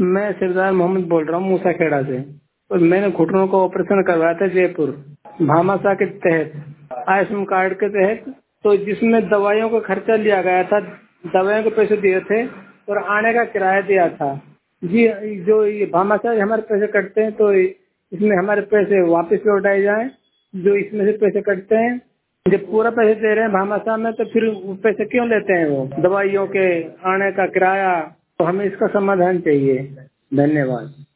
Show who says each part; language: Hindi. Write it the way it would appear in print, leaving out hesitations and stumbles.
Speaker 1: मैं सरदार मोहम्मद बोल रहा हूँ मूसा खेड़ा से। और मैंने घुटनों का ऑपरेशन करवाया था जयपुर भामाशाह के तहत, आयुष्मान कार्ड के तहत। तो जिसमें दवाइयों का खर्चा लिया गया था, दवाइयों के पैसे दिए थे और आने का किराया दिया था जी। जो ये भामाशाह हमारे पैसे कटते हैं तो इसमें हमारे पैसे वापस लौटाए जाएं। जो इसमें से पैसे कटते हैं, जब पूरा पैसे दे रहे हैं भामाशाह में, तो फिर वो पैसे क्यों लेते हैं वो दवाइयों के, आने का किराया? तो हमें इसका समाधान चाहिए। धन्यवाद।